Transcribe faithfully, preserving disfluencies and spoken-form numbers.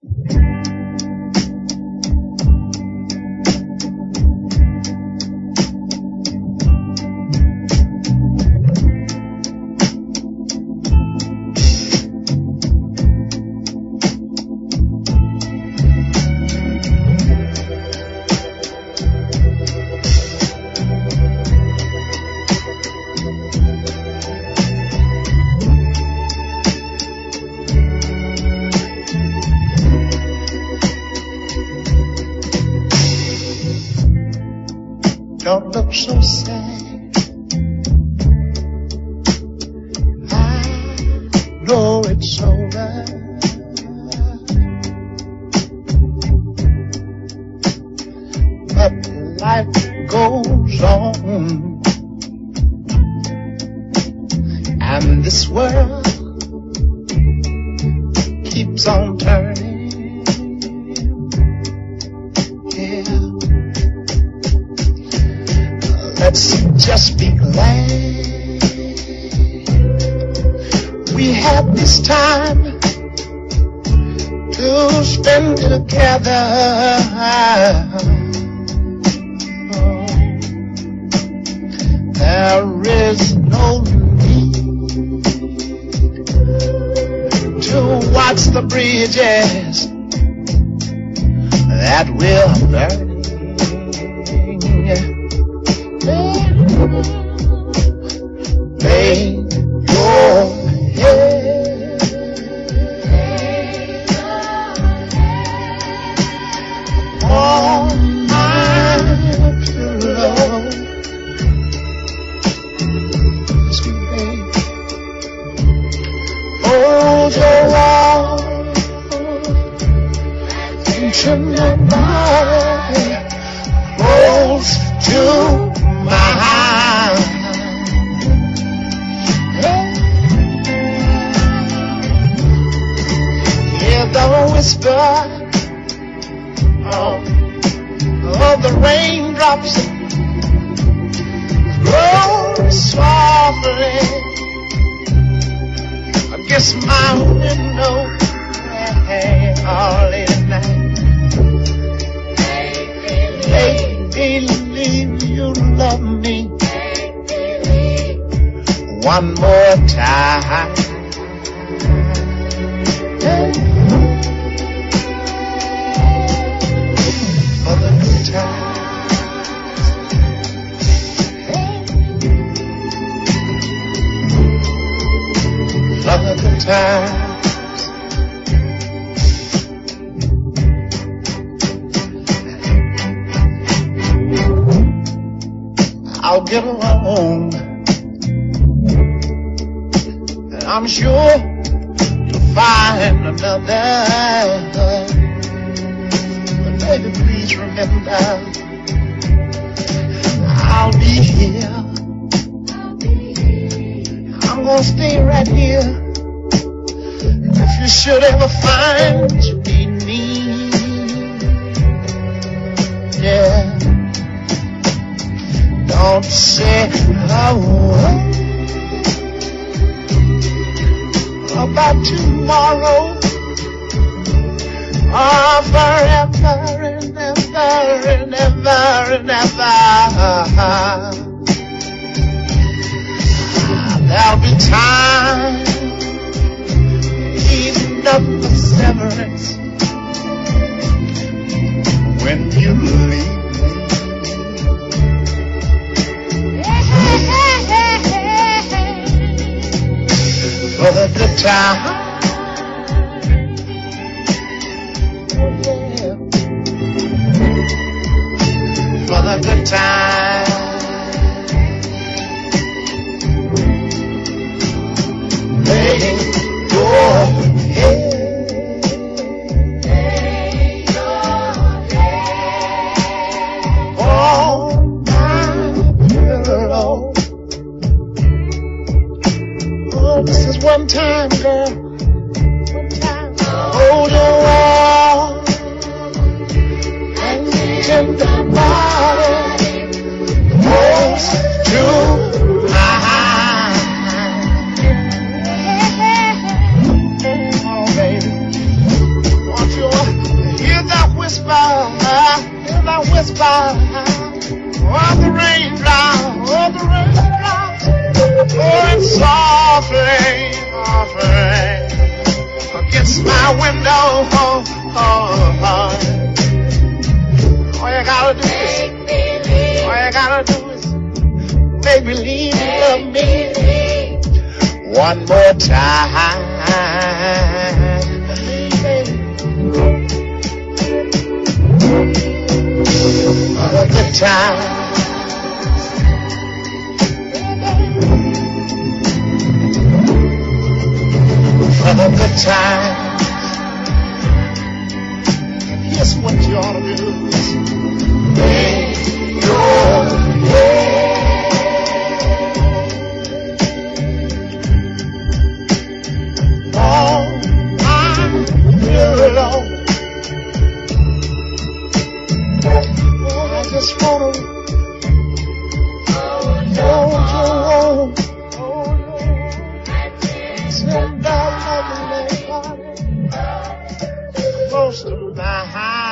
Don't look so sad. I know it's over. But life goes on, and this world keeps on turning. Let's just be glad we had this time to spend together. Oh, there is no need to watch the bridges that will burn. Lay your head on my pillow. Sweet baby, hold your arms into my body, close to mine. Hear the whisper of, of the raindrops roll softly against my window all late at night. Make believe you love me one more time. For the good times, for the good times. I'll get along, and I'm sure to find another. But baby, please remember, I'll be here. I'm gonna stay right here. If you should ever find that you need me, yeah. Don't say a word about tomorrow or forever and ever and ever and ever. There'll be time, even up the severance, when you leave. For the good time, oh yeah. For the good time, lay your head, lay your head on my pillow. This is one time, girl. One time. Hold your wall and tender body. whisper of the raindrops, of the raindrops, pouring softly, softly against my window. Oh, oh, oh. All you gotta do is, all you gotta do is make believe you love me one more time. Another good time. Another good time. And here's what you ought to do. Make your way. All I'm here alone. I just wanna hold you, hold you, send that lovely body close to my heart.